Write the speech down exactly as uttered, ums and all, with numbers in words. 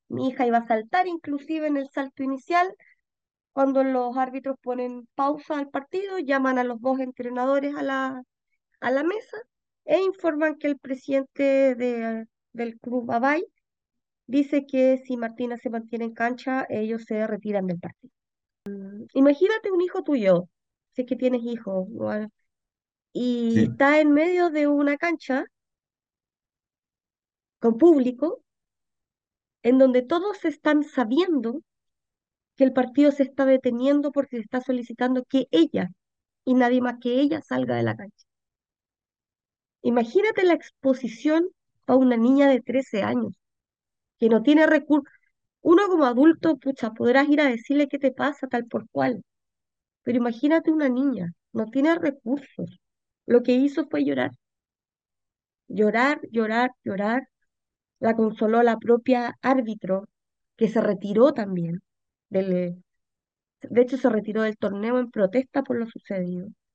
Mi hija iba a saltar inclusive en el salto inicial. Cuando los árbitros ponen pausa al partido, llaman a los dos entrenadores a la, a la mesa e informan que el presidente de- del club Abay dice que si Martina se mantiene en cancha, ellos se retiran del partido. Imagínate un hijo tuyo, si es que tienes hijos, ¿no? Y Sí, está en medio de una cancha con público en donde todos están sabiendo que el partido se está deteniendo porque se está solicitando que ella y nadie más que ella salga de la cancha. Imagínate la exposición a una niña de trece años que no tiene recursos. Uno como adulto, pucha, podrás ir a decirle qué te pasa tal por cual, pero imagínate una niña, no tiene recursos. Lo que hizo fue llorar, llorar, llorar, llorar. La consoló la propia árbitro, que se retiró también del, de hecho se retiró del torneo en protesta por lo sucedido.